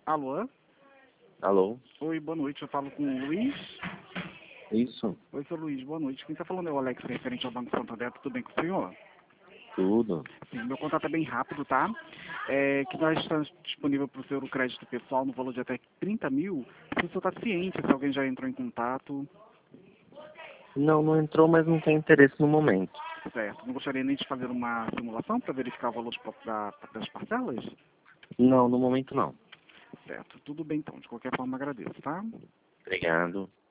Alô? Alô? Oi, boa noite. Eu falo com o Luiz. Isso? Oi, seu Luiz, boa noite. Quem está falando é o Alex, referente ao Banco Santander. Tudo bem com o senhor? Tudo? Sim, meu contato é bem rápido, tá? Que nós estamos disponível para o senhor o crédito pessoal no valor de até 30 mil. Se o senhor está ciente, se alguém já entrou em contato, Não, não entrou, mas não tem interesse no momento. certo? Não gostaria nem de fazer uma simulação para verificar o valor das parcelas? Não, no momento não. Certo, tudo bem então. De qualquer forma, agradeço, tá? Obrigado.